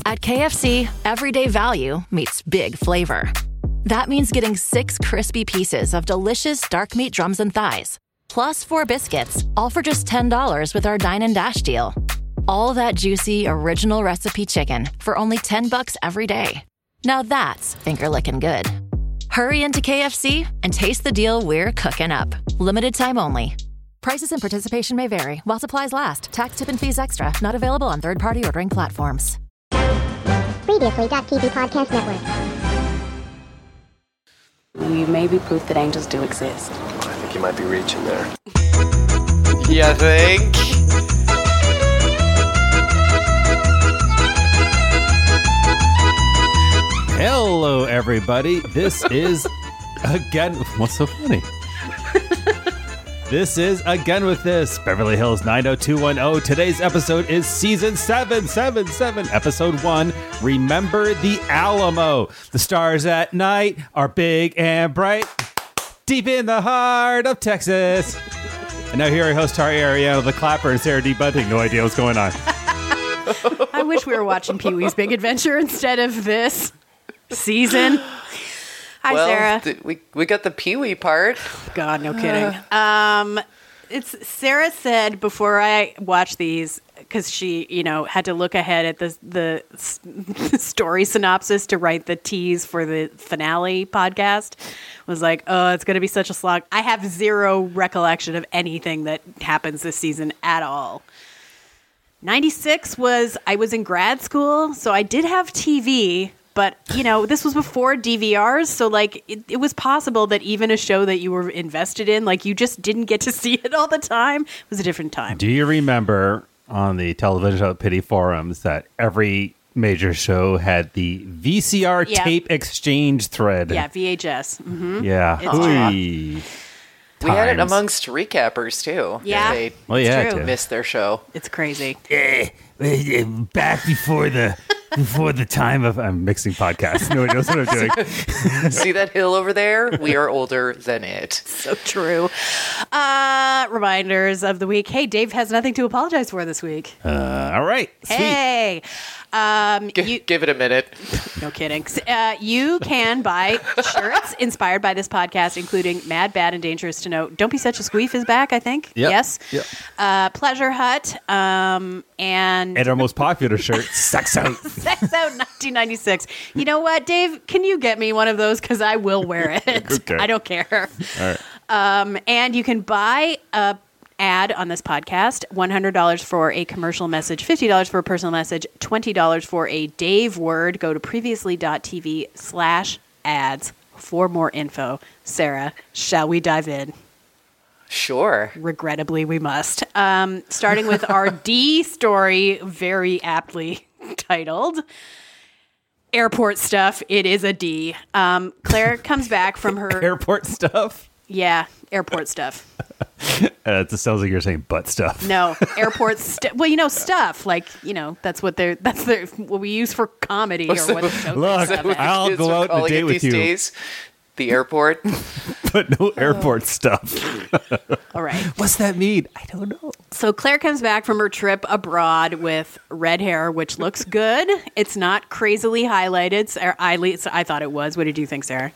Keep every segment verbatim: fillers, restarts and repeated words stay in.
At K F C, everyday value meets big flavor. That means getting six crispy pieces of delicious dark meat drums and thighs, plus four biscuits, all for just ten dollars with our Dine and Dash deal. All that juicy, original recipe chicken for only ten bucks every day. Now that's finger-licking good. Hurry into K F C and taste the deal we're cooking up. Limited time only. Prices and participation may vary while supplies last. Tax, tip, and fees extra. Not available on third-party ordering platforms. Previously.T V Podcast Network. You may be proof that angels do exist. I think you might be reaching there. You think? Hello, everybody. This is Again... What's so funny? This is Again With This, Beverly Hills nine oh two one oh. Today's episode is Season seven seven seven, Episode one, Remember the Alamo. The stars at night are big and bright, deep in the heart of Texas. And now here are host Tari Ariano, the Clapper, and Sarah D. Bunting. No idea what's going on. I wish we were watching Pee-wee's Big Adventure instead of this season. Hi, well, Sarah. Th- we we got the Pee-wee part. God, no kidding. Um, it's Sarah said before I watched these, because she, you know, had to look ahead at the the s- story synopsis to write the tease for the finale podcast. Was like, oh, it's going to be such a slog. I have zero recollection of anything that happens this season at all. ninety-six was, I was in grad school, so I did have T V. But, you know, this was before D V Rs, so, like, it, it was possible that even a show that you were invested in, like, you just didn't get to see it all the time. It was a different time. Do you remember on the television show Pity Forums that every major show had the V C R Yeah. tape exchange thread? Yeah, V H S. Mm-hmm. Yeah. It's Ooh. We had it Times. amongst recappers, too. Yeah. They Well, yeah, true. too. missed their show. It's crazy. Back before the before the time of I'm mixing podcasts. No one knows what I'm doing. See that hill over there? We are older than it. So true. Uh, reminders of the week. Hey, Dave has nothing to apologize for this week. Uh, all right. Sweet. Hey. Um, G- you, give it a minute. No kidding. Uh, you can buy shirts inspired by this podcast, including Mad, Bad, and Dangerous to Know. Don't Be Such a Squeef is back, I think. Yep. Yes. Yep. Uh, Pleasure Hut. Um, and And our most popular shirt, Sex Out. Sex Out nineteen ninety-six. You know what, Dave? Can you get me one of those? Because I will wear it. Okay. I don't care. All right. Um, and you can buy a ad on this podcast, one hundred dollars for a commercial message, fifty dollars for a personal message, twenty dollars for a Dave word. Go to previously.tv slash ads for more info. Sarah, shall we dive in? Sure. Regrettably, we must. Um, starting with our D story, very aptly titled Airport Stuff. It is a D. Um, Claire comes back from her... Airport stuff? Yeah, airport stuff. Uh, it sounds like you're saying butt stuff. No, airport stuff. Well, you know, stuff. Like, you know, that's what they're, that's their, what we use for comedy or what the show Look, stuff is. I'll Kids go are out on a calling date it with these you. days. The airport. But no airport stuff. All right. What's that mean? I don't know. So Claire comes back from her trip abroad with red hair, which looks good. It's not crazily highlighted. So I, I thought it was. What did you think, Sarah?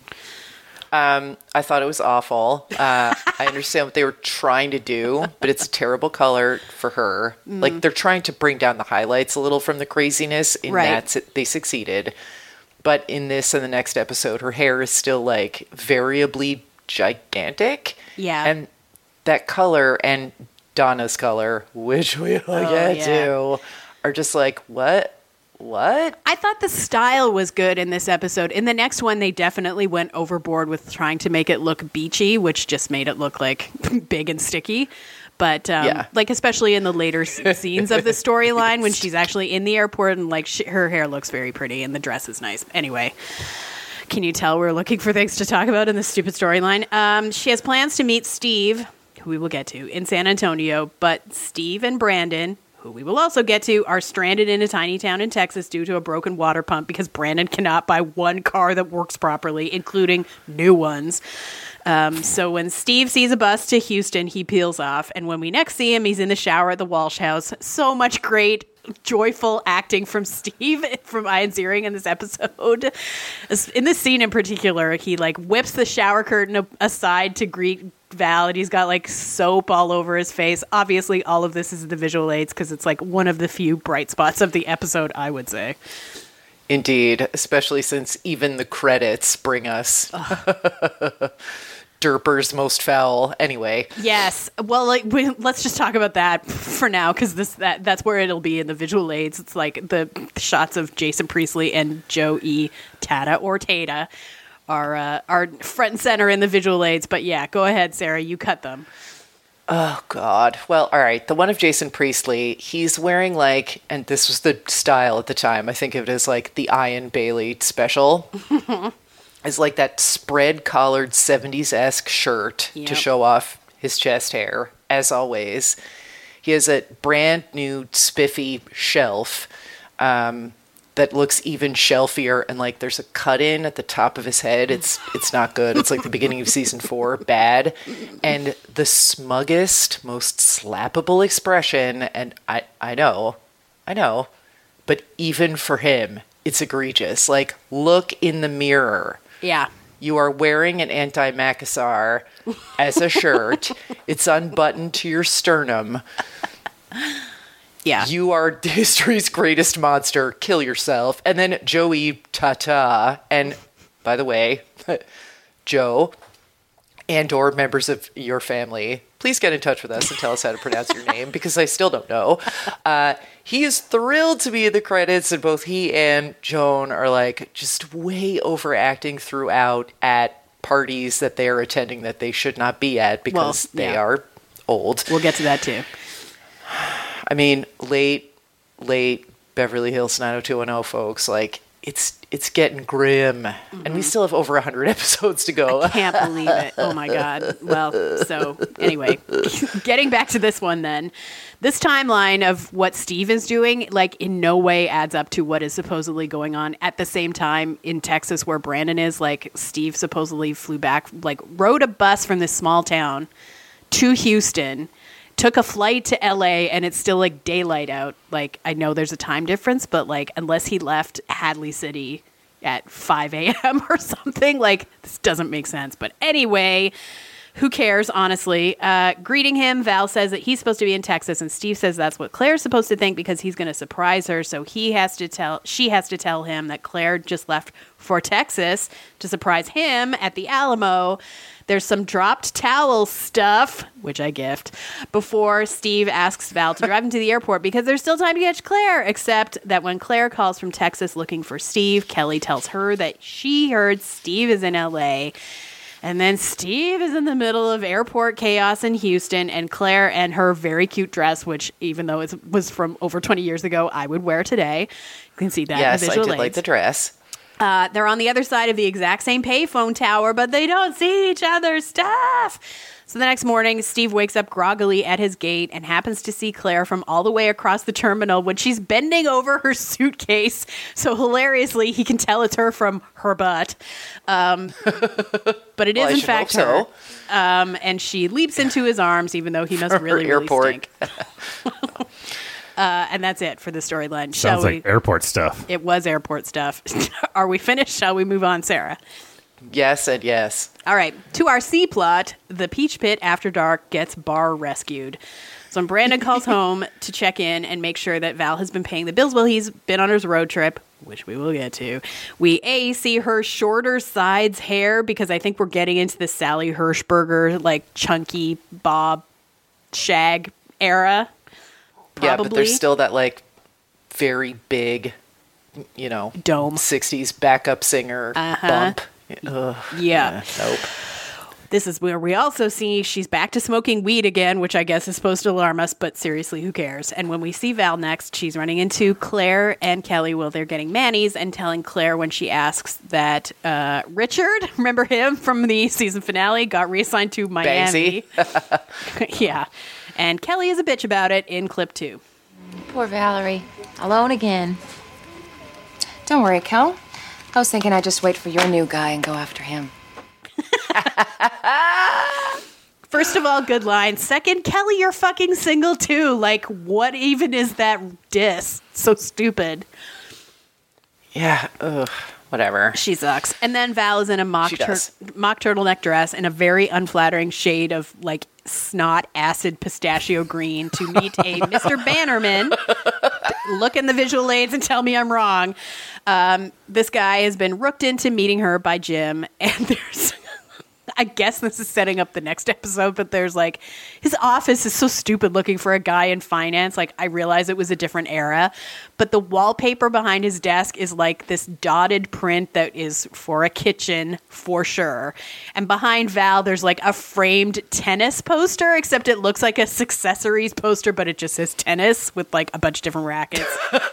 Um, I thought it was awful. Uh, I understand what they were trying to do, but it's a terrible color for her. Mm. Like, they're trying to bring down the highlights a little from the craziness. In Right. that su- they succeeded. But in this and the next episode, her hair is still, like, variably gigantic. Yeah. And that color and Donna's color, which we will get yeah. to, are just like, what? What? I thought the style was good in this episode. In the next one, they definitely went overboard with trying to make it look beachy, which just made it look like big and sticky. But um, Yeah. like, especially in the later s- scenes of the storyline when she's actually in the airport and like sh- her hair looks very pretty and the dress is nice. Anyway, can you tell we're looking for things to talk about in this stupid storyline? Um, she has plans to meet Steve, who we will get to, in San Antonio. But Steve and Brandon, who we will also get to, are stranded in a tiny town in Texas due to a broken water pump because Brandon cannot buy one car that works properly, including new ones. Um, so when Steve sees a bus to Houston, he peels off. And when we next see him, he's in the shower at the Walsh house. So much great joyful acting from Steve from Ian Ziering in this episode. In this scene in particular, he like whips the shower curtain aside to greet Val, and he's got like soap all over his face. Obviously, all of this is the visual aids because it's like one of the few bright spots of the episode, I would say. Indeed, especially since even the credits bring us Derper's most foul. Anyway, yes. Well, like we, let's just talk about that for now because this that that's where it'll be in the visual aids. It's like the shots of Jason Priestley and Joe E. Tata or Tata are uh, are front and center in the visual aids. But yeah, go ahead, Sarah. You cut them. Oh, God. Well, all right. The one of Jason Priestley, he's wearing like, and this was the style at the time, I think of it as like the Ian Bailey special. It's like that spread collared seventies-esque shirt Yep. to show off his chest hair, as always. He has a brand new spiffy shelf um, that looks even shelfier, and like there's a cut in at the top of his head. It's it's not good. It's like the beginning of season four, bad. And the smuggest, most slappable expression, and I, I know, I know, but even for him, it's egregious. Like, look in the mirror. Yeah. You are wearing an anti-Macassar as a shirt. It's unbuttoned to your sternum. Yeah. You are history's greatest monster. Kill yourself. And then Joey Tata. And by the way, Joe and or members of your family, please get in touch with us and tell us how to pronounce your name because I still don't know. Uh, he is thrilled to be in the credits, and both he and Joan are like just way overacting throughout at parties that they are attending that they should not be at because Well, yeah. they are old. We'll get to that too. I mean, late, late Beverly Hills nine oh two one oh, folks. Like, it's it's getting grim. Mm-hmm. And we still have over one hundred episodes to go. I can't believe it. Oh, my God. Well, so anyway, getting back to this one then. This timeline of what Steve is doing, like, in no way adds up to what is supposedly going on at the same time in Texas where Brandon is. Like, Steve supposedly flew back, like, rode a bus from this small town to Houston, took a flight to L A, and it's still like daylight out. Like, I know there's a time difference, but like, unless he left Hadley City at five a.m. or something, like, this doesn't make sense. But anyway, who cares, honestly? Uh, greeting him, Val says that he's supposed to be in Texas, and Steve says that's what Claire's supposed to think because he's going to surprise her. So he has to tell, she has to tell him that Claire just left for Texas to surprise him at the Alamo. There's some dropped towel stuff, which I gift, before Steve asks Val to drive him to the airport because there's still time to catch Claire, except that when Claire calls from Texas looking for Steve, Kelly tells her that she heard Steve is in L A, and then Steve is in the middle of airport chaos in Houston, and Claire and her very cute dress, which even though it was from over twenty years ago, I would wear today. You can see that Yes, in the I visual did aids. like the dress. Uh, they're on the other side of the exact same payphone tower, but they don't see each other's stuff. So the next morning, Steve wakes up groggily at his gate and happens to see Claire from all the way across the terminal when she's bending over her suitcase. So hilariously, he can tell it's her from her butt. Um, but it is, Well, I in should fact, hope her. Um, and she leaps into his arms, even though he must From her really, really airport. stink. Uh, and that's it for the storyline. Sounds Shall like we? airport stuff. It was airport stuff. Are we finished? Shall we move on, Sarah? Yes and yes. All right. To our C plot, the Peach Pit after dark gets Bar rescued. So when Brandon calls home to check in and make sure that Val has been paying the bills while he's been on his road trip, which we will get to, we A, see her shorter sides hair because I think we're getting into the Sally Hershberger, like, chunky bob shag era. Probably. Yeah, but there's still that, like, very big, you know, Dome. sixties backup singer Uh-huh. bump. Ugh, Yeah. nope. This is where we also see she's back to smoking weed again, which I guess is supposed to alarm us, but seriously, who cares? And when we see Val next, she's running into Claire and Kelly while they're getting manis and telling Claire when she asks that uh, Richard, remember him from the season finale, got reassigned to Miami. Yeah. And Kelly is a bitch about it in clip two. Poor Valerie. Alone again. Don't worry, Kel. I was thinking I'd just wait for your new guy and go after him. First of all, good line. Second, Kelly, you're fucking single too. Like, what even is that diss? So stupid. Yeah, ugh, whatever. She sucks. And then Val is in a mock She tur- does. mock turtleneck dress in a very unflattering shade of like snot acid pistachio green to meet a Mister Bannerman. Look in the visual aids and tell me I'm wrong. Um, this guy has been rooked into meeting her by Jim, and there's I guess this is setting up the next episode, but there's like, his office is so stupid looking for a guy in finance. Like, I realize it was a different era, but the wallpaper behind his desk is like this dotted print that is for a kitchen for sure. And behind Val, there's like a framed tennis poster, except it looks like a accessories poster, but it just says tennis with like a bunch of different rackets.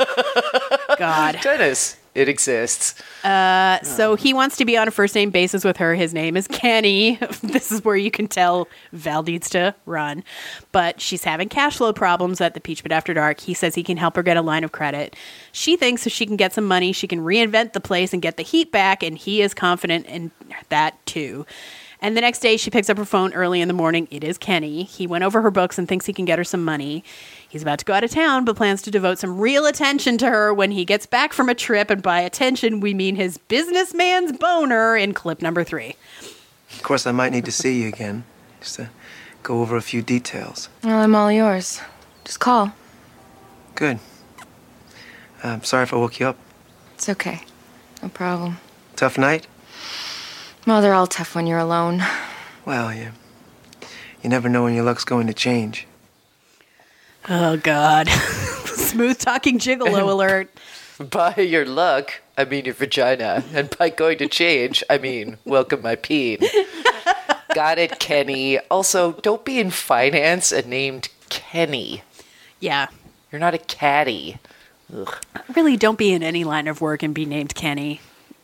God. Tennis. It exists. Uh, so he wants to be on a first name basis with her. His name is Kenny. This is where you can tell Val needs to run. But she's having cash flow problems at the Peach Pit After Dark. He says he can help her get a line of credit. She thinks if she can get some money, she can reinvent the place and get the heat back, and he is confident in that too. And the next day, she picks up her phone early in the morning. It is Kenny. He went over her books and thinks he can get her some money. He's about to go out of town, but plans to devote some real attention to her when he gets back from a trip. And by attention, we mean his businessman's boner in clip number three. Of course, I might need to see you again, just to go over a few details. Well, I'm all yours. Just call. Good. I'm sorry if I woke you up. It's okay. No problem. Tough night? Well, they're all tough when you're alone. Well, you, you never know when your luck's going to change. Oh, God. Smooth talking gigolo alert. By your luck, I mean your vagina. And by going to change, I mean welcome my peen. Got it, Kenny. Also, don't be in finance and named Kenny. Yeah. You're not a caddy. Ugh. Really, don't be in any line of work and be named Kenny.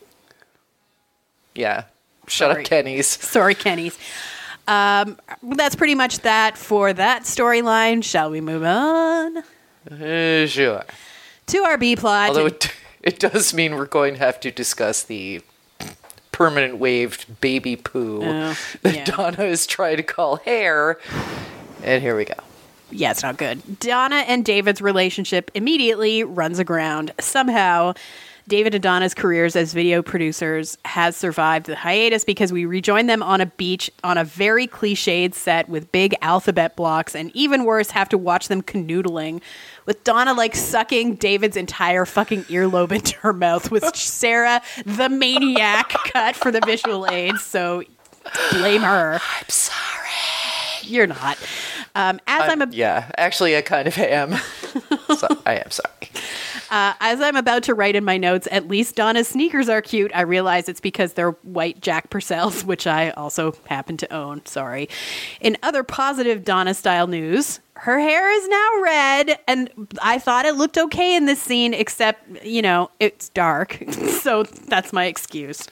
Yeah. Shut Sorry. up, Kennys. Sorry, Kennys. Um, that's pretty much that for that storyline. Shall we move on? Uh, sure. To our B plot. Although it, it does mean we're going to have to discuss the permanent waved baby poo Oh, that yeah. Donna is trying to call hair. And here we go. Yeah, it's not good. Donna and David's relationship immediately runs aground. Somehow, David and Donna's careers as video producers has survived the hiatus because we rejoin them on a beach on a very cliched set with big alphabet blocks, and even worse, have to watch them canoodling, with Donna like sucking David's entire fucking earlobe into her mouth, with Sarah, the maniac, cut for the visual aids. So blame her. I'm sorry. You're not. Um, as I'm, I'm a- yeah, actually, I kind of am. So, I am sorry. Uh, as I'm about to write in my notes, at least Donna's sneakers are cute. I realize it's because they're white Jack Purcells, which I also happen to own. Sorry. In other positive Donna-style news, her hair is now red, and I thought it looked okay in this scene, except, you know, it's dark. So that's my excuse.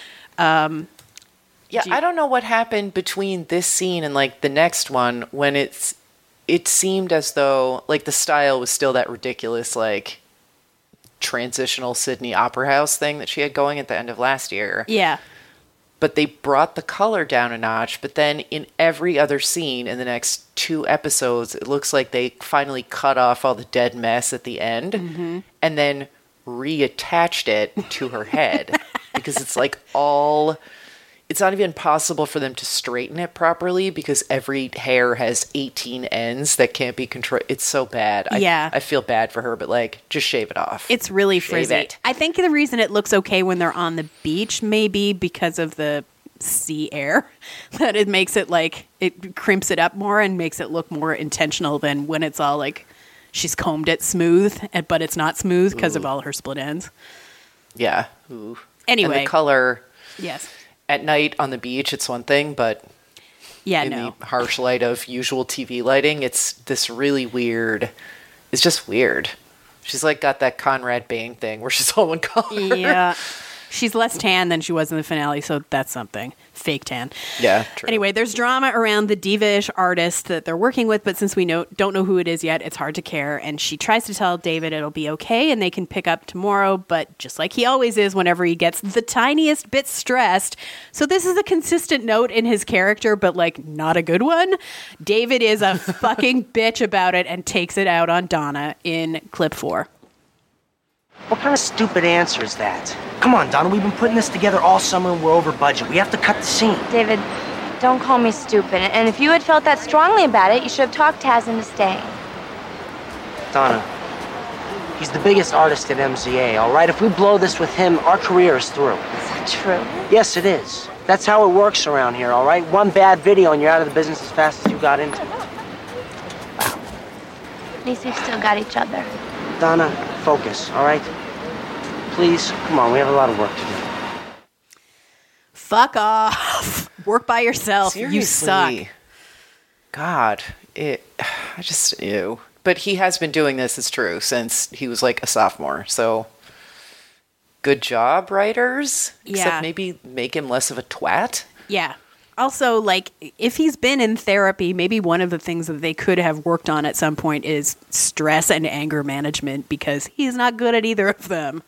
Um, Yeah, you- I don't know what happened between this scene and like the next one when it's it seemed as though like the style was still that ridiculous like transitional Sydney Opera House thing that she had going at the end of last year. yeah. But they brought the color down a notch, but then in every other scene in the next two episodes, it looks like they finally cut off all the dead mess at the end Mm-hmm. and then reattached it to her head because it's like all it's not even possible for them to straighten it properly because every hair has eighteen ends that can't be controlled. It's so bad. I, Yeah. I feel bad for her, but like, just shave it off. It's really Shave frizzy. it. I think the reason it looks okay when they're on the beach may be because of the sea air. That it makes it like, it crimps it up more and makes it look more intentional than when it's all like, she's combed it smooth, and- but it's not smooth because of all her split ends. Yeah. Ooh. Anyway. And the color Yes. at night on the beach, it's one thing, but Yeah, in no. the harsh light of usual T V lighting, it's this really weird. It's just weird. She's like got that Conrad Bain thing where she's all one color. Yeah. She's less tan than she was in the finale, so that's something. Fake tan. Yeah, true. Anyway, there's drama around the diva-ish artist that they're working with, but since we know, don't know who it is yet, it's hard to care. And she tries to tell David it'll be okay and they can pick up tomorrow, but just like he always is whenever he gets the tiniest bit stressed. So this is a consistent note in his character, but like not a good one. David is a fucking bitch about it and takes it out on Donna in clip four. What kind of stupid answer is that? Come on, Donna, we've been putting this together all summer and we're over budget. We have to cut the scene. David, don't call me stupid. And if you had felt that strongly about it, you should have talked Taz into staying. Donna, he's the biggest artist at M Z A, all right? If we blow this with him, our career is through. Is that true? Yes, it is. That's how it works around here, all right? One bad video and you're out of the business as fast as you got into it. Wow. At least we've still got each other. Donna, focus, all right? Please, come on, we have a lot of work to do. Fuck off. Work by yourself. Seriously. You suck. God, it. I just ew. But he has been doing this, it's true, since he was like a sophomore. So, good job, writers. Yeah. Except maybe make him less of a twat. Yeah. Also, like, if he's been in therapy, maybe one of the things that they could have worked on at some point is stress and anger management, because he's not good at either of them.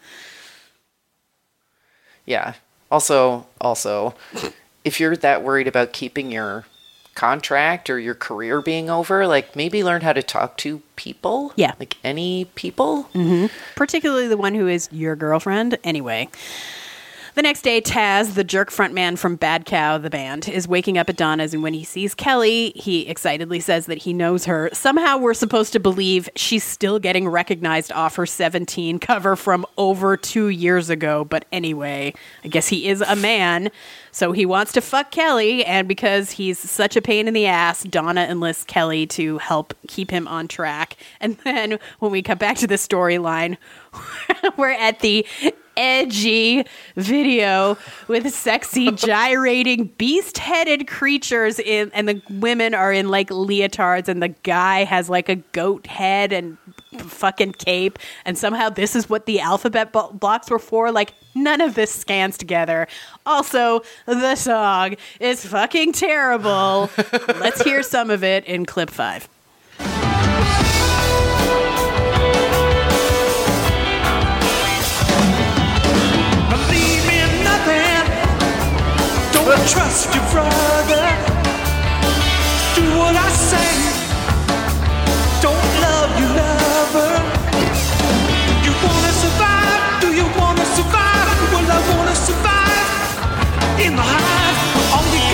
Yeah. Also, also, if you're that worried about keeping your contract or your career being over, like, maybe learn how to talk to people. Yeah. Like any people. Mm-hmm. Particularly the one who is your girlfriend. Anyway. The next day, Taz, the jerk frontman from Bad Cow, the band, is waking up at Donna's, and when he sees Kelly, he excitedly says that he knows her. Somehow we're supposed to believe she's still getting recognized off her seventeen cover from over two years ago. But anyway, I guess he is a man, so he wants to fuck Kelly, and because he's such a pain in the ass, Donna enlists Kelly to help keep him on track. And then when we come back to the storyline, we're at the edgy video with sexy gyrating beast-headed creatures in, and the women are in like leotards and the guy has like a goat head and fucking cape, and somehow this is what the alphabet b- blocks were for. Like, none of this scans together. Also, the song is fucking terrible. Let's hear some of it in clip five. Don't trust your brother. Do what I say. Don't love your lover. You wanna survive? Do you wanna survive? Well, I wanna survive in the hive. All you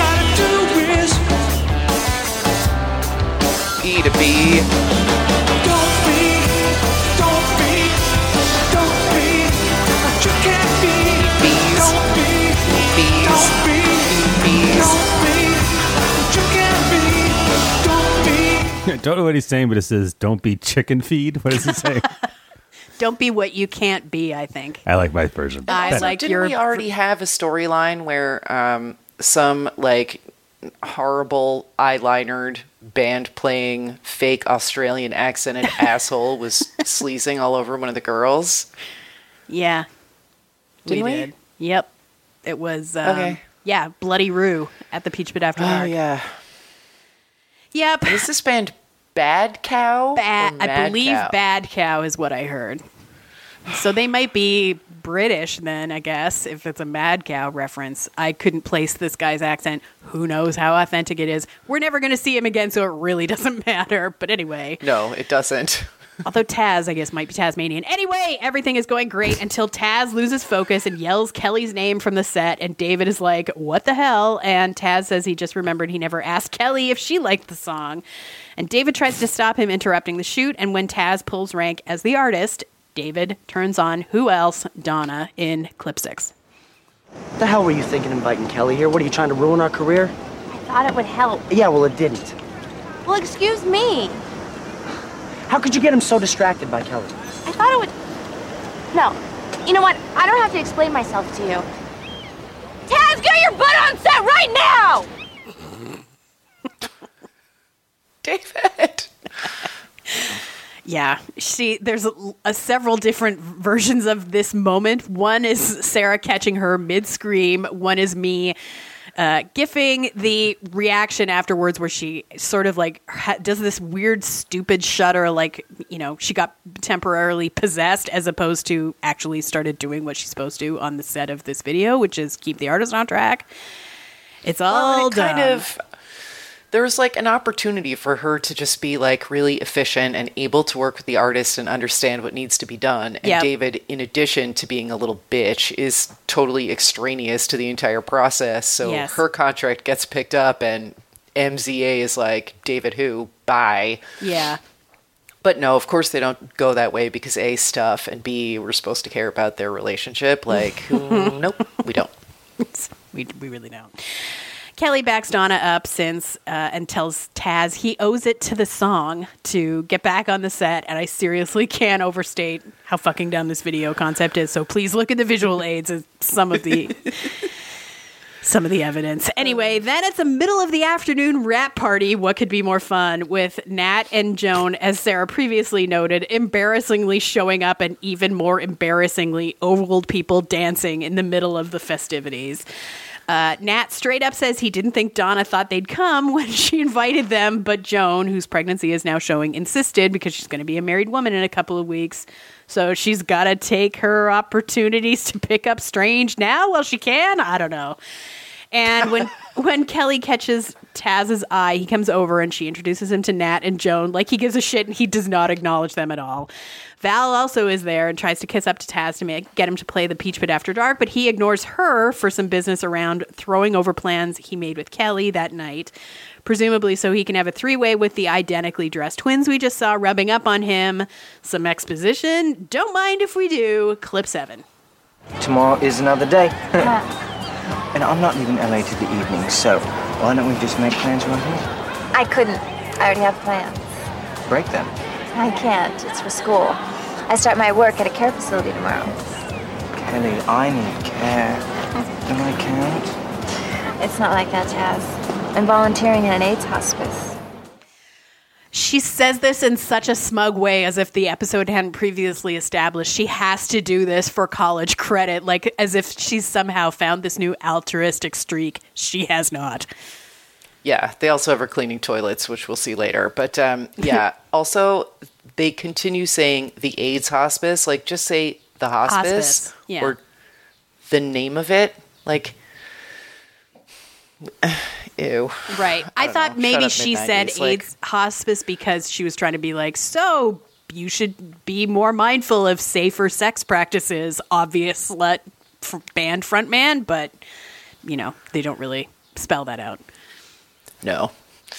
gotta do is B to B. Don't be, don't be, don't be what you can't be. Bees. Don't be, Bees. don't be. Bees. Don't be what you can't be. Don't be. I don't know what he's saying, but it says, don't be chicken feed. What does it say? Don't be what you can't be, I think. I like my version. I better. like Didn't your... we already have a storyline where um, some like horrible eyelinered band playing fake Australian accented asshole was sleazing all over one of the girls? Yeah. Didn't we? did. Yep. It was, um, Okay. yeah, Bloody Roo at the Peach Pit After Oh, Dark. yeah. Yep. Is this band Bad Cow? Bad, or I Mad believe Cow? Bad Cow is what I heard. So they might be British then, I guess, if it's a Mad Cow reference. I couldn't place this guy's accent. Who knows how authentic it is? We're never going to see him again, so it really doesn't matter. But anyway. No, it doesn't. Although Taz, I guess, might be Tasmanian. Anyway, everything is going great until Taz loses focus and yells Kelly's name from the set, and David is like, what the hell? And Taz says he just remembered he never asked Kelly if she liked the song. And David tries to stop him interrupting the shoot, and when Taz pulls rank as the artist, David turns on who else? Donna in clip six. What the hell were you thinking inviting Kelly here? What, are you trying to ruin our career? I thought it would help. Yeah, well, it didn't. Well, excuse me. How could you get him so distracted by Kelly? I thought it would... No. You know what? I don't have to explain myself to you. Taz, get your butt on set right now! David. Yeah, she. There's a, a several different versions of this moment. One is Sarah catching her mid-scream. One is me uh, gifting the reaction afterwards where she sort of like ha- does this weird, stupid shudder, like, you know, she got temporarily possessed as opposed to actually started doing what she's supposed to on the set of this video, which is keep the artist on track. It's all well, it done. Kind of, there was like an opportunity for her to just be like really efficient and able to work with the artist and understand what needs to be done. And Yep. David, in addition to being a little bitch, is totally extraneous to the entire process. So Yes. her contract gets picked up and M Z A is like, David who? Bye. Yeah. But no, of course they don't go that way because A, stuff, and B, we're supposed to care about their relationship. Like, mm, nope, we don't. we, we really don't. Kelly backs Donna up since uh, and tells Taz he owes it to the song to get back on the set, and I seriously can't overstate how fucking dumb this video concept is. So please look at the visual aids as some of the some of the evidence. Anyway, then it's a middle of the afternoon rap party. What could be more fun with Nat and Joan, as Sarah previously noted, embarrassingly showing up and even more embarrassingly old people dancing in the middle of the festivities. Uh, Nat straight up says he didn't think Donna thought they'd come when she invited them, but Joan, whose pregnancy is now showing, insisted because she's going to be a married woman in a couple of weeks. So she's got to take her opportunities to pick up Strange now while she can. I don't know. And when when Kelly catches Taz's eye, he comes over and she introduces him to Nat and Joan like he gives a shit, and he does not acknowledge them at all. Val also is there and tries to kiss up to Taz to make, get him to play the Peach Pit After Dark, but he ignores her for some business around throwing over plans he made with Kelly that night, presumably so he can have a three-way with the identically dressed twins we just saw rubbing up on him. Some exposition. Don't mind if we do. Clip seven. Tomorrow is another day. And I'm not leaving L A to the evening, so why don't we just make plans right here? I couldn't. I already have plans. Break them. I can't. It's for school. I start my work at a care facility tomorrow. Kelly, I need care. And I can't. It's not like that, Taz. I'm volunteering in an AIDS hospice. She says this in such a smug way, as if the episode hadn't previously established she has to do this for college credit, like as if she's somehow found this new altruistic streak. She has not. Yeah, they also have her cleaning toilets, which we'll see later. But um, yeah, also they continue saying the AIDS hospice. Like, just say the hospice, Hospice, yeah. or the name of it. Like, ew. Right. I, I don't thought know. maybe Shut up, she mid-nineties. said Like- AIDS hospice because she was trying to be like, so you should be more mindful of safer sex practices. Obvious slut f- band frontman, but, you know, they don't really spell that out. No.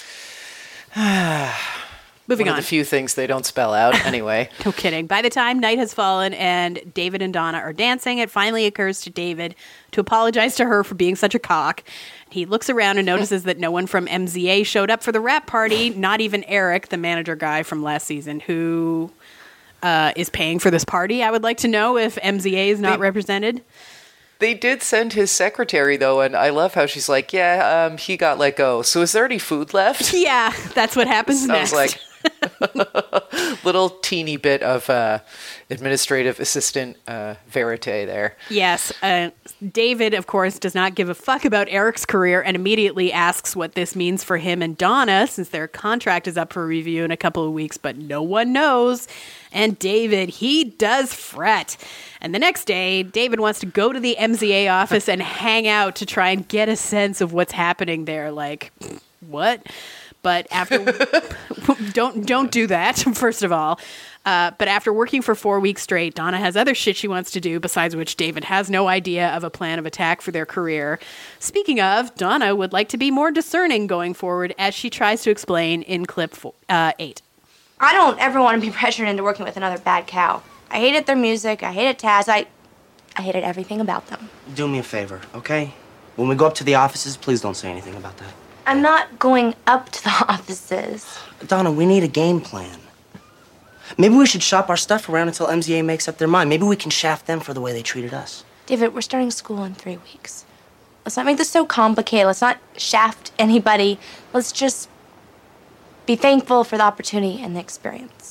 Moving One on. of the few things they don't spell out anyway. No kidding. By the time night has fallen and David and Donna are dancing, it finally occurs to David to apologize to her for being such a cock. He looks around and notices that no one from M Z A showed up for the rap party, not even Eric, the manager guy from last season, who uh, is paying for this party. I would like to know if M Z A is not They- represented. They did send his secretary, though, and I love how she's like, yeah, um, he got let go. So is there any food left? Yeah, that's what happens Sounds next. like little teeny bit of uh, administrative assistant uh, verite there. Yes. Uh, David, of course, does not give a fuck about Eric's career and immediately asks what this means for him and Donna, since their contract is up for review in a couple of weeks, but no one knows. And David, he does fret. And the next day, David wants to go to the M Z A office and hang out to try and get a sense of what's happening there. Like, what? But after, don't don't do that, first of all. Uh, but after working for four weeks straight, Donna has other shit she wants to do, besides which David has no idea of a plan of attack for their career. Speaking of, Donna would like to be more discerning going forward, as she tries to explain in clip four, uh, eight. I don't ever want to be pressured into working with another bad cow. I hated their music. I hated Taz. I, I hated everything about them. Do me a favor, okay? When we go up to the offices, please don't say anything about that. I'm not going up to the offices. Donna, we need a game plan. Maybe we should shop our stuff around until M Z A makes up their mind. Maybe we can shaft them for the way they treated us. David, we're starting school in three weeks. Let's not make this so complicated. Let's not shaft anybody. Let's just be thankful for the opportunity and the experience.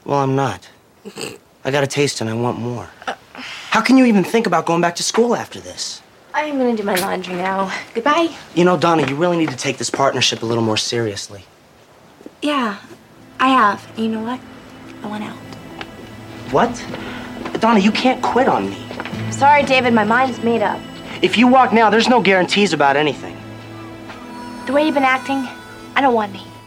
Well, I'm not. I got a taste and I want more. How can you even think about going back to school after this? I am gonna do my laundry now. Goodbye. You know, Donna, you really need to take this partnership a little more seriously. Yeah, I have. And you know what? I want out. What? Donna, you can't quit on me. Sorry, David, my mind is made up. If you walk now, there's no guarantees about anything. The way you've been acting, I don't want any.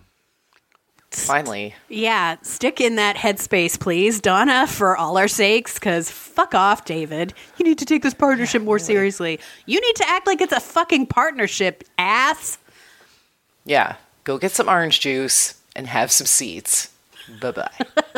Finally. Yeah, stick in that headspace, please, Donna, for all our sakes, because fuck off, David. You need to take this partnership more seriously. You need to act like it's a fucking partnership, ass. Yeah, go get some orange juice and have some seats. Bye-bye.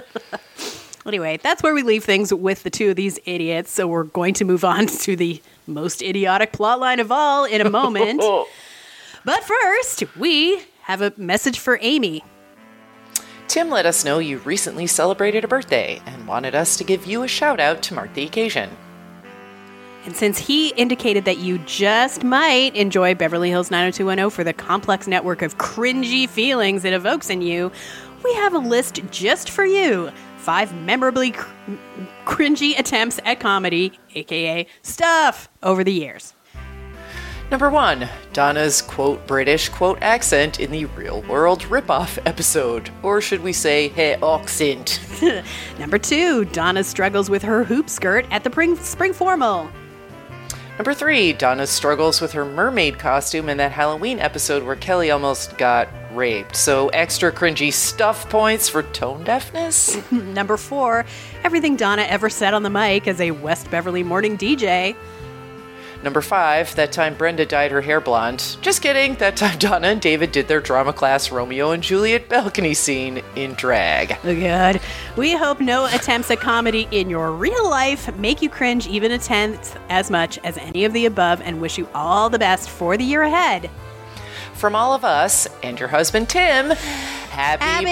Anyway, that's where we leave things with the two of these idiots, so we're going to move on to the most idiotic plotline of all in a moment. But first, we have a message for Amy. Tim let us know you recently celebrated a birthday and wanted us to give you a shout out to mark the occasion. And since he indicated that you just might enjoy Beverly Hills nine oh two one oh for the complex network of cringy feelings it evokes in you, we have a list just for you. Five memorably cr- cringy attempts at comedy, aka stuff, over the years. Number one, Donna's quote British quote accent in the Real World ripoff episode. Or should we say, hey, accent. Number two, Donna struggles with her hoop skirt at the pring- spring formal. Number three, Donna struggles with her mermaid costume in that Halloween episode where Kelly almost got raped. So extra cringy stuff points for tone deafness. Number four, everything Donna ever said on the mic as a West Beverly morning D J. Number five, that time Brenda dyed her hair blonde. Just kidding, that time Donna and David did their drama class Romeo and Juliet balcony scene in drag. Oh, God. We hope no attempts at comedy in your real life make you cringe even a tenth as much as any of the above, and wish you all the best for the year ahead. From all of us and your husband Tim, happy, Happy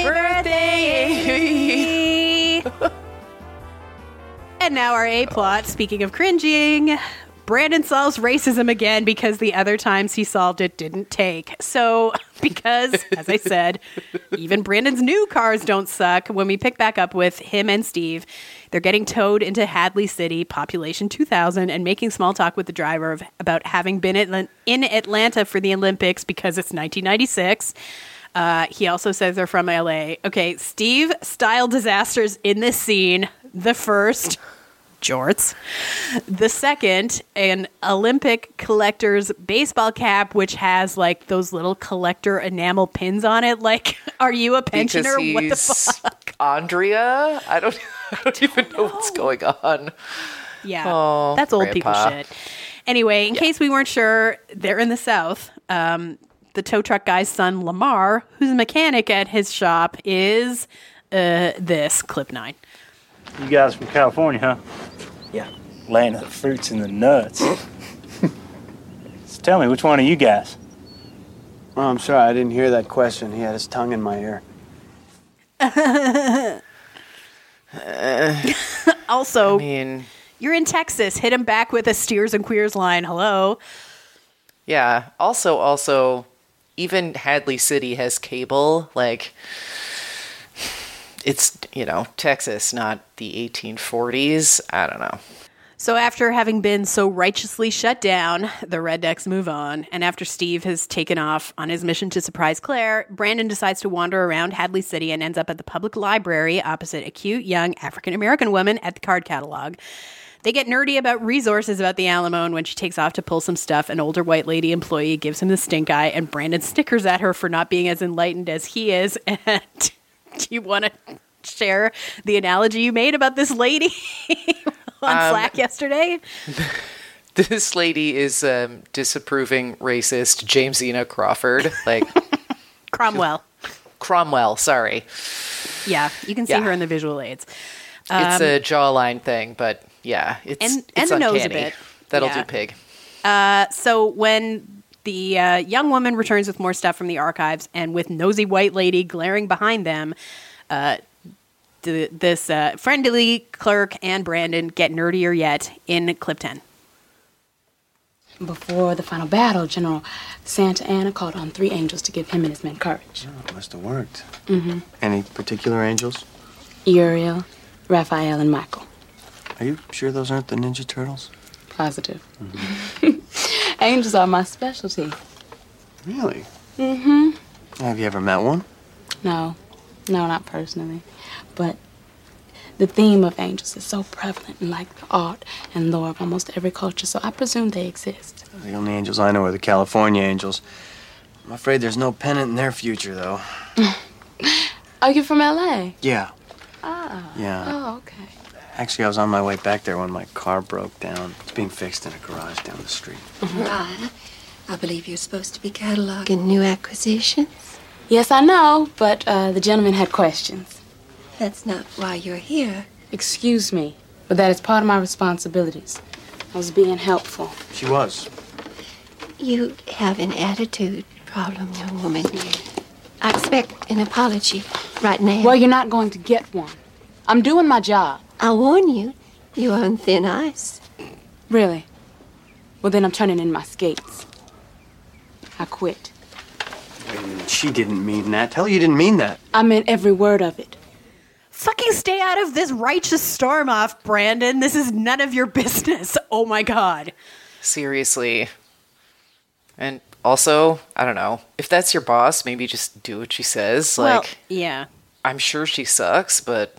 birthday! birthday. And now our A plot, speaking of cringing. Brandon solves racism again because the other times he solved it didn't take. So, because, as I said, even Brandon's new cars don't suck. When we pick back up with him and Steve, they're getting towed into Hadley City, population two thousand, and making small talk with the driver of, about having been at, in Atlanta for the Olympics because it's nineteen ninety-six. Uh, he also says they're from L A. Okay, Steve style disasters in this scene. The first... jorts. The second, an Olympic collector's baseball cap, which has like those little collector enamel pins on it. Like, are you a pensioner? Because What the he's fuck? Andrea? I don't, I don't even know what's going on. Yeah, Oh, that's old Grandpa. people shit. Anyway, in Yeah. case we weren't sure, they're in the South. Um, the tow truck guy's son, Lamar, who's a mechanic at his shop, is uh, this, clip nine. You guys from California, huh? Yeah. Land of the fruits and the nuts. So tell me, which one are you guys? Oh, I'm sorry, I didn't hear that question. He had his tongue in my ear. Also, I mean, you're in Texas. Hit him back with a Steers and Queers line. Hello. yeah. Also, also, even Hadley City has cable. Like, it's, you know, Texas, not the eighteen forties. I don't know. So after having been so righteously shut down, the rednecks move on. And after Steve has taken off on his mission to surprise Claire, Brandon decides to wander around Hadley City and ends up at the public library opposite a cute young African-American woman at the card catalog. They get nerdy about resources about the Alamo, and when she takes off to pull some stuff, an older white lady employee gives him the stink eye, and Brandon snickers at her for not being as enlightened as he is. And do you want to share the analogy you made about this lady on Um, Slack yesterday? This lady is um, disapproving racist Jamesina Crawford. Like, Cromwell. Cromwell, sorry. Yeah, you can see Yeah. her in the visual aids. It's Um, a jawline thing, but yeah, it's and it's and the nose a uncanny. bit. That'll Yeah. do pig. Uh, so when the uh, young woman returns with more stuff from the archives, and with nosy white lady glaring behind them, uh, the, this uh, friendly clerk and Brandon get nerdier yet in clip ten. Before the final battle, General Santa Anna called on three angels to give him and his men courage. Oh, it must have worked. Mm-hmm. Any particular angels? Uriel, Raphael, and Michael. Are you sure those aren't the Ninja Turtles? Positive. Mm-hmm. Angels are my specialty. Really? Mm-hmm. Have you ever met one? No. No, not personally. But the theme of angels is so prevalent in, like, the art and lore of almost every culture, so I presume they exist. The only angels I know are the California angels. I'm afraid there's no pennant in their future, though. Are you from L A? Yeah. Ah. Yeah. Oh, okay. Actually, I was on my way back there when my car broke down. It's being fixed in a garage down the street. Mariah, I believe you're supposed to be cataloging new acquisitions. Yes, I know, but uh, the gentleman had questions. That's not why you're here. Excuse me, but that is part of my responsibilities. I was being helpful. She was. You have an attitude problem, young woman. I expect an apology right now. Well, you're not going to get one. I'm doing my job. I warn you, you're on thin ice. Really? Well, then I'm turning in my skates. I quit. She didn't mean that. Tell her you didn't mean that. I meant every word of it. Fucking stay out of this righteous storm off, Brandon. This is none of your business. Oh my God. Seriously. And also, I don't know. If that's your boss, maybe just do what she says. Well, like, yeah. I'm sure she sucks, but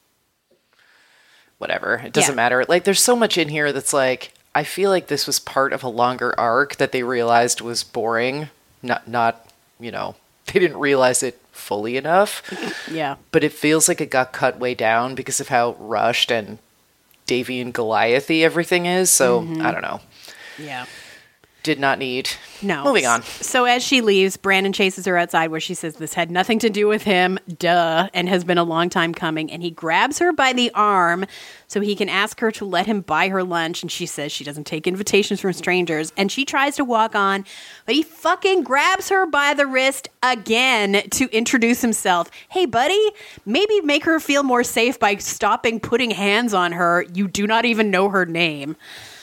whatever. It doesn't Yeah. matter. Like, there's so much in here that's like, I feel like this was part of a longer arc that they realized was boring. Not, not, you know, they didn't realize it fully enough. Yeah. But it feels like it got cut way down because of how rushed and Davy and Goliath-y everything is. So, Mhm. I don't know. Yeah. Did not need. No. Moving on. So as she leaves, Brandon chases her outside where she says this had nothing to do with him, duh, and has been a long time coming. And he grabs her by the arm so he can ask her to let him buy her lunch. And she says she doesn't take invitations from strangers. And she tries to walk on, but he fucking grabs her by the wrist again to introduce himself. Hey, buddy, maybe make her feel more safe by stopping putting hands on her. You do not even know her name.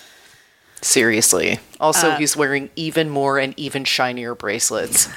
Seriously. Also, Uh, he's wearing even more and even shinier bracelets.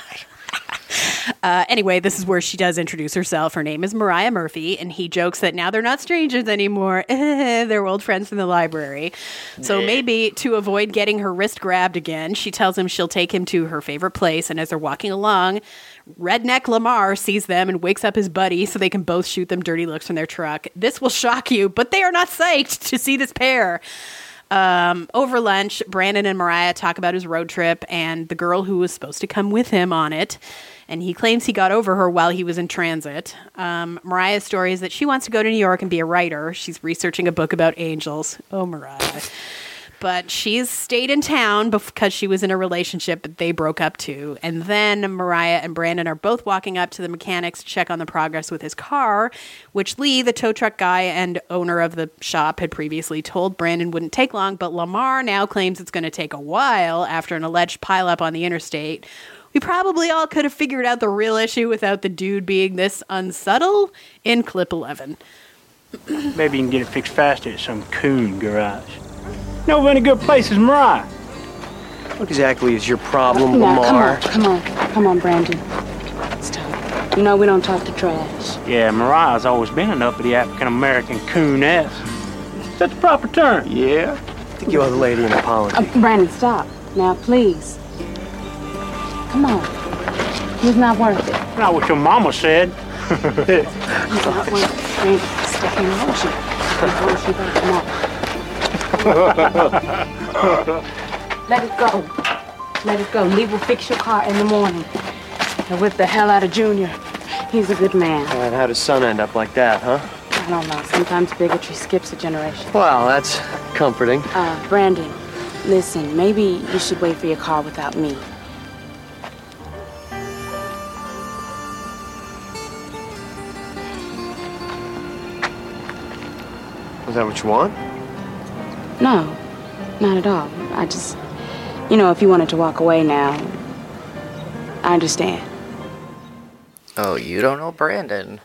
Uh, anyway, this is where she does introduce herself. Her name is Mariah Murphy, and he jokes that now they're not strangers anymore. They're old friends from the library. So maybe to avoid getting her wrist grabbed again, she tells him she'll take him to her favorite place. And as they're walking along, Redneck Lamar sees them and wakes up his buddy so they can both shoot them dirty looks from their truck. This will shock you, but they are not psyched to see this pair. Um, over lunch, Brandon and Mariah talk about his road trip and the girl who was supposed to come with him on it. And he claims he got over her while he was in transit. Um, Mariah's story is that she wants to go to New York and be a writer. She's researching a book about angels. Oh, Mariah. But she's stayed in town because she was in a relationship that they broke up too. And then Mariah and Brandon are both walking up to the mechanics to check on the progress with his car, which Lee, the tow truck guy and owner of the shop, had previously told Brandon wouldn't take long. But Lamar now claims it's going to take a while after an alleged pileup on the interstate. We probably all could have figured out the real issue without the dude being this unsubtle in clip eleven. Maybe you can get it fixed faster at some coon garage. No any good places, Mariah. What exactly is your problem, Now, Lamar? come on, come on, come on, Brandon. It's time. You know we don't talk to trash. Yeah, Mariah's always been an uppity African-American coon-ass. Is that the proper term? Yeah. I think you owe the lady an apology. Uh, Brandon, stop. Now, please. Come on. He's not worth it. Not what your mama said. He's not worth it. Brandon, step in motion. Step in motion, come on. Let it go. Let it go. Lee will fix your car in the morning. And whip the hell out of Junior. He's a good man. And how'd his son end up like that, huh? I don't know. Sometimes bigotry skips a generation. Well, that's comforting. Uh, Brandon, listen, maybe you should wait for your car without me. Is that what you want? No, not at all. I just, you know, if you wanted to walk away now, I understand. Oh, you don't know Brandon.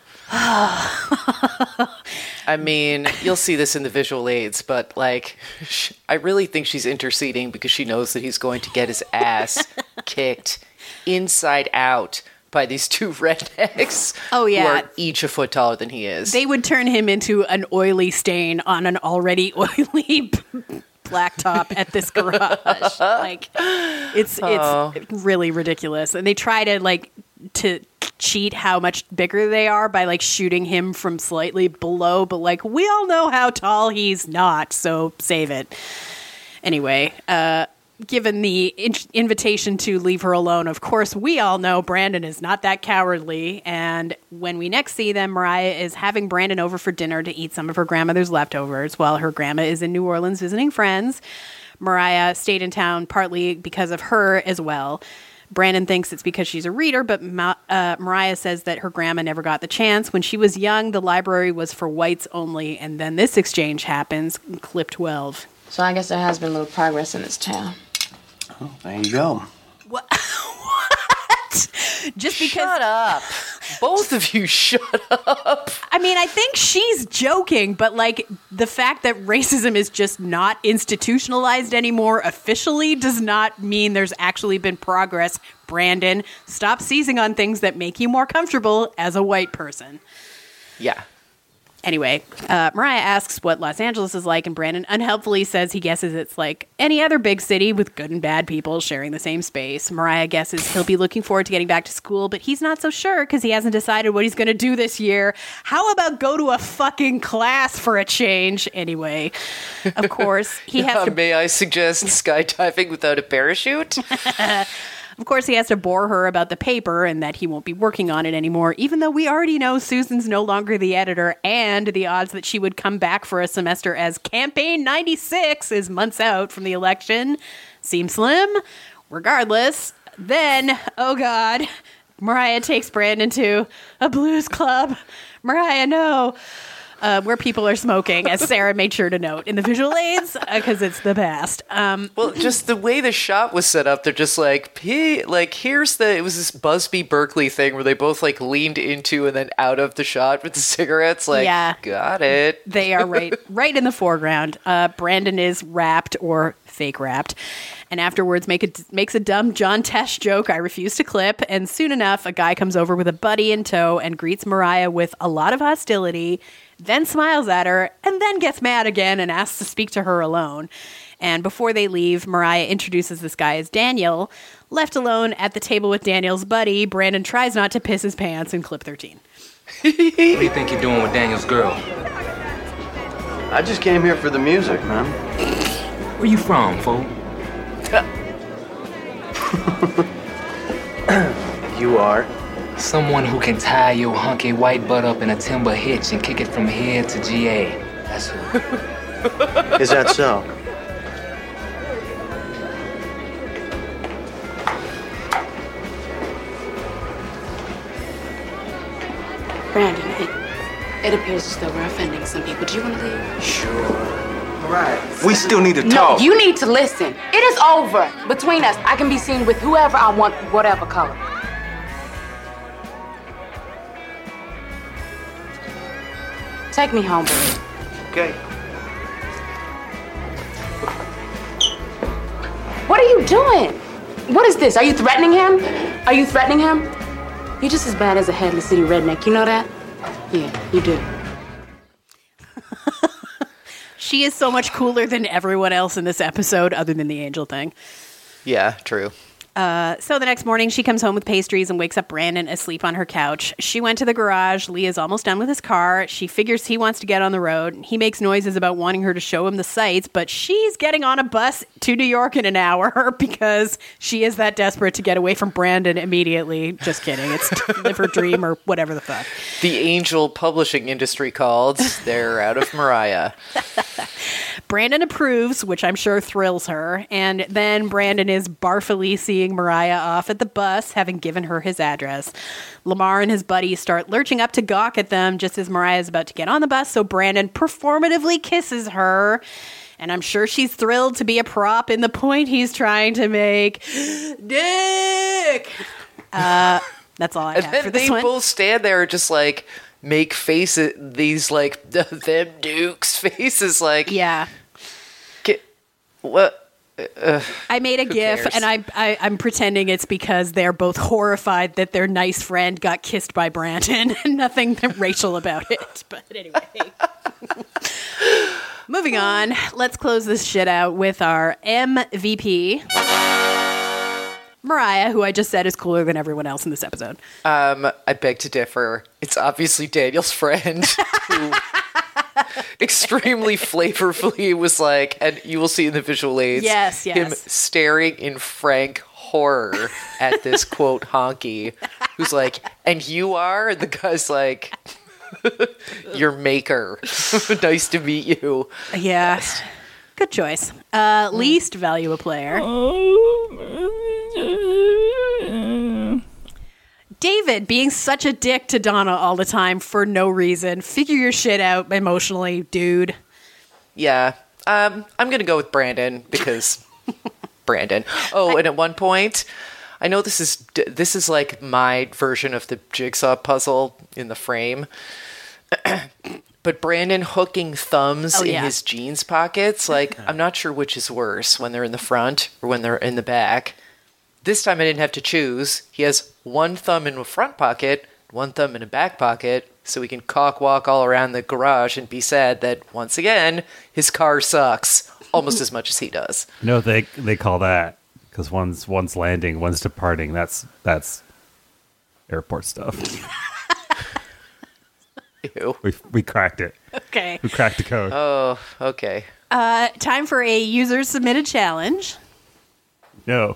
I mean, you'll see this in the visual aids, but, like, sh- I really think she's interceding because she knows that he's going to get his ass kicked inside out by these two rednecks. Oh, yeah. Who are each a foot taller than he is. They would turn him into an oily stain on an already oily blacktop at this garage. Like, it's Oh. it's really ridiculous. And they try to, like, to cheat how much bigger they are by, like, shooting him from slightly below. But, like, we all know how tall he's not, so save it. Anyway, uh... given the in- invitation to leave her alone, of course, we all know Brandon is not that cowardly. And when we next see them, Mariah is having Brandon over for dinner to eat some of her grandmother's leftovers while her grandma is in New Orleans visiting friends. Mariah stayed in town partly because of her as well. Brandon thinks it's because she's a reader, but Ma- uh, Mariah says that her grandma never got the chance. When she was young, the library was for whites only. And then this exchange happens, clip twelve. So I guess there has been a little progress in this town. Oh, there you go. What? Just because. Shut up. Both of you shut up. I mean, I think she's joking, but like the fact that racism is just not institutionalized anymore officially does not mean there's actually been progress. Brandon, stop seizing on things that make you more comfortable as a white person. Yeah. Anyway, uh, Mariah asks what Los Angeles is like, and Brandon unhelpfully says he guesses it's like any other big city with good and bad people sharing the same space. Mariah guesses he'll be looking forward to getting back to school, but he's not so sure because he hasn't decided what he's going to do this year. How about go to a fucking class for a change? Anyway, of course, he has Uh, to... may I suggest skydiving without a parachute? Of course, he has to bore her about the paper and that he won't be working on it anymore, even though we already know Susan's no longer the editor, and the odds that she would come back for a semester as Campaign ninety-six is months out from the election seem slim. Regardless, then, oh God, Mariah takes Brandon to a blues club. Mariah, no. Uh, where people are smoking, as Sarah made sure to note in the visual aids, because uh, it's the past. Um, well, just the way the shot was set up, they're just like, hey, like, here's the, it was this Busby Berkeley thing where they both, like, leaned into and then out of the shot with the cigarettes. Like, yeah. Got it. They are right, right in the foreground. Uh, Brandon is wrapped or fake wrapped. And afterwards make a, makes a dumb John Tesh joke I refuse to clip. And soon enough, a guy comes over with a buddy in tow and greets Mariah with a lot of hostility, then smiles at her, and then gets mad again and asks to speak to her alone. And before they leave, Mariah introduces this guy as Daniel. Left alone at the table with Daniel's buddy, Brandon tries not to piss his pants in clip thirteen. What do you think you're doing with Daniel's girl? I just came here for the music, man. Where you from, fool? You are? Someone who can tie your hunky white butt up in a timber hitch and kick it from here to G A. That's who. Is that so? Brandon, it, it appears as though we're offending some people. Do you want to leave? Sure. Right. We still need to No, talk. you need to listen. It is over. Between us, I can be seen with whoever I want, whatever color. Take me home, baby. Okay. What are you doing? What is this? Are you threatening him? Are you threatening him? You're just as bad as a headless city redneck. You know that? Yeah, you do. She is so much cooler than everyone else in this episode, other than the angel thing. Yeah, true. Uh, so the next morning, she comes home with pastries and wakes up Brandon asleep on her couch. She went to the garage. Leah's almost done with his car. She figures he wants to get on the road. He makes noises about wanting her to show him the sights, but she's getting on a bus to New York in an hour because she is that desperate to get away from Brandon immediately. Just kidding. It's to live her dream or whatever the fuck. The angel publishing industry called. They're out of Mariah. Brandon approves, which I'm sure thrills her. And then Brandon is barfully seeing Mariah off at the bus, having given her his address. Lamar and his buddies start lurching up to gawk at them just as Mariah is about to get on the bus, so Brandon performatively kisses her. And I'm sure she's thrilled to be a prop in the point he's trying to make. Dick! Uh, that's all I And have then for this they one. both stand there and just like make faces, these like them dukes faces, like yeah. Get, what? uh, I made a GIF, cares? and I, I, I'm pretending it's because they're both horrified that their nice friend got kissed by Brandon, and nothing racial about it. But anyway. Moving on, let's close this shit out with our M V P, Mariah, who I just said is cooler than everyone else in this episode. Um, I beg to differ. It's obviously Daniel's friend who extremely flavorfully was like, and you will see in the visual aids, yes, yes. him staring in frank horror at this quote honky, who's like, and you are? And the guy's like, your maker. Nice to meet you. Yeah. Best. Good choice. Uh, least value a player. David being such a dick to Donna all the time for no reason. Figure your shit out emotionally, dude. Yeah. Um, I'm going to go with Brandon because Brandon. Oh, and at one point, I know this is this is like my version of the jigsaw puzzle in the frame. But Brandon hooking thumbs oh, in yeah. his jeans pockets, like, I'm not sure which is worse, when they're in the front or when they're in the back. This time I didn't have to choose. He has one thumb in a front pocket, one thumb in a back pocket, so he can cock walk all around the garage and be sad that, once again, his car sucks almost as much as he does. No, they they call that, because one's one's landing, one's departing. That's that's airport stuff. Ew. We we cracked it. Okay. We cracked the code. Oh, okay. Uh, time for a user submitted challenge. No.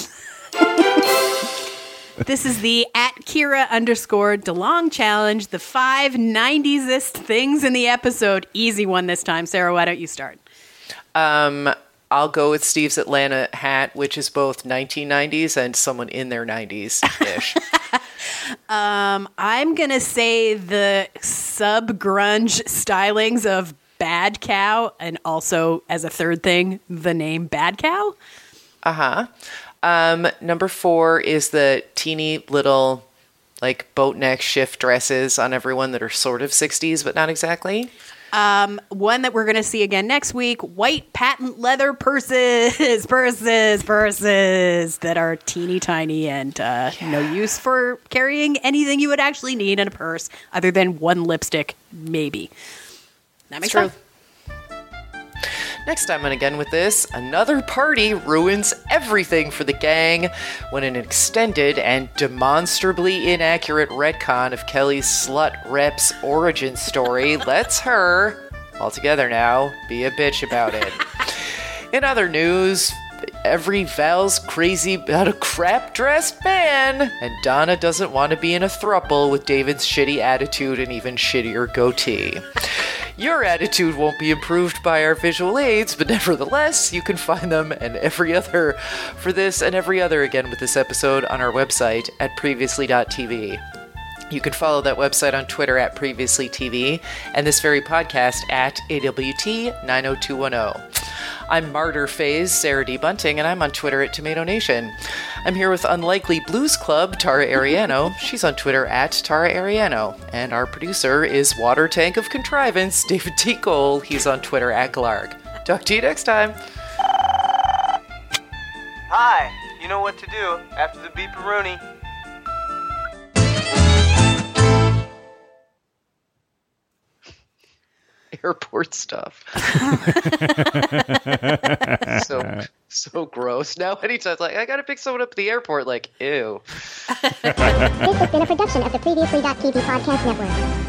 This is the at Kira underscore DeLong challenge. The five nineties-est things in the episode. Easy one this time. Sarah, why don't you start? Um, I'll go with Steve's Atlanta hat, which is both nineteen nineties and someone in their nineties-ish. um, I'm going to say the sub-grunge stylings of Bad Cow, and also, as a third thing, the name Bad Cow. Uh-huh. Um, number four is the teeny little, like, boat neck shift dresses on everyone that are sort of sixties, but not exactly. Um, one that we're going to see again next week, white patent leather purses, purses, purses that are teeny tiny and uh, yeah. no use for carrying anything you would actually need in a purse other than one lipstick, maybe. That makes sense. Next time on Again With This, another party ruins everything for the gang when an extended and demonstrably inaccurate retcon of Kelly's slut rep's origin story lets her, all together now, be a bitch about it. In other news, every Val's crazy about a crap-dressed man, and Donna doesn't want to be in a throuple with David's shitty attitude and even shittier goatee. Your attitude won't be improved by our visual aids, but nevertheless, you can find them and every other for this and every other Again With This episode on our website at previously dot t v. You can follow that website on Twitter at previously t v and this very podcast at A W T nine oh two one oh. I'm Martyr Phase, Sarah D. Bunting, and I'm on Twitter at Tomato Nation. I'm here with Unlikely Blues Club, Tara Ariano. She's on Twitter at Tara Ariano. And our producer is Water Tank of Contrivance, David T. Cole. He's on Twitter at Glarg. Talk to you next time. Hi, you know what to do after the beeparoonie. Airport stuff. so so gross. Now anytime it's like, I gotta pick someone up at the airport, like, ew. This has been a production of the previously dot t v podcast network.